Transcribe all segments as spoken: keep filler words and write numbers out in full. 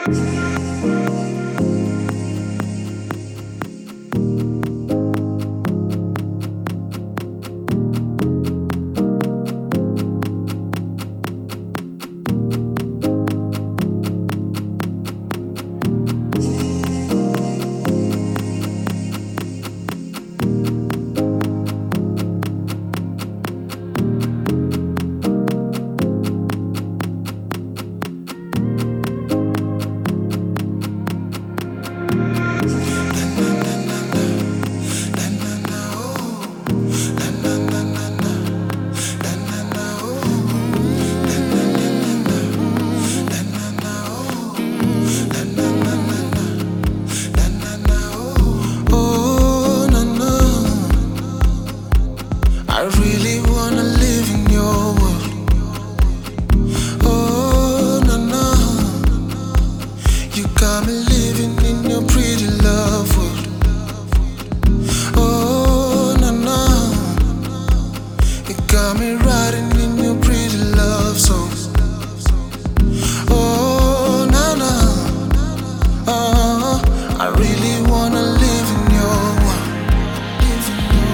I really wanna live in your world. Oh, no, no. You got me living in your pretty love world. Oh, no, no. You got me riding in your pretty love song. Oh, no, no. Oh, I really wanna live in your world. Live in your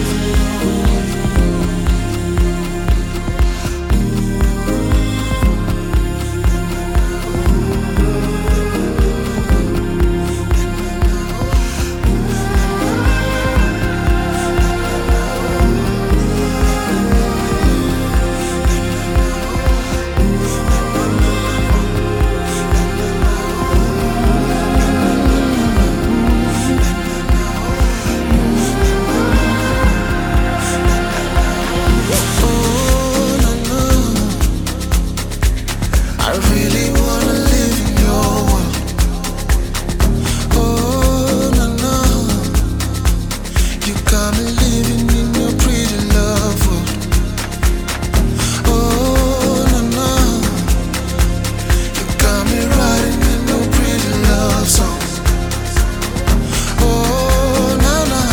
I really wanna live in your world. Oh, no, no. You got me living in your pretty love world. Oh, no, no. You got me riding in your pretty love song. Oh, no, no.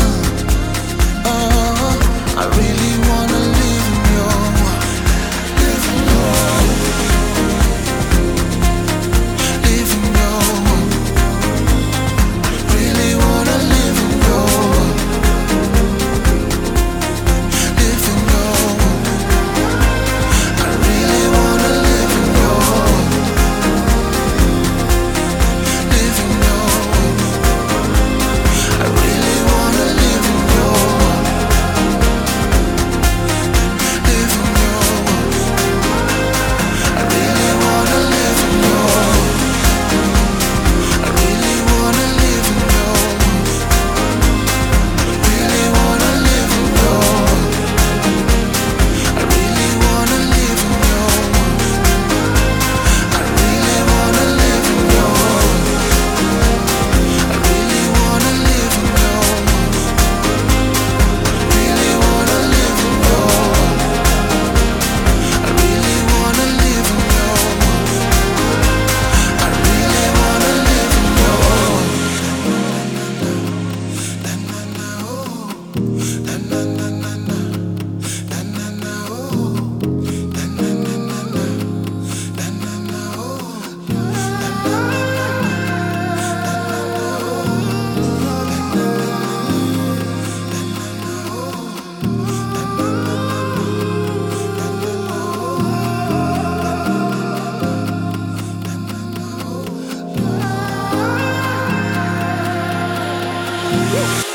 Oh, I really wanna live in your world. Live in your world. Woo!